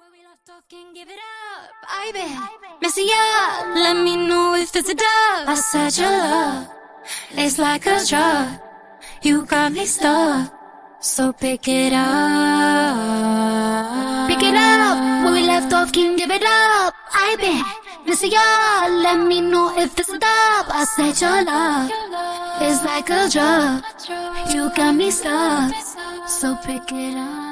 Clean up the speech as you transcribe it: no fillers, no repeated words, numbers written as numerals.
we left off, can give it up. I bet, messy up. Let me know if it's a dub. I said your love, it's like a drug. You got me stuck, so pick it up. Pick it up, where we left off, can give it up. I bet, messy up. Let me know if it's a dub. I said your love, it's like a drug. You got me stuck, so pick it up.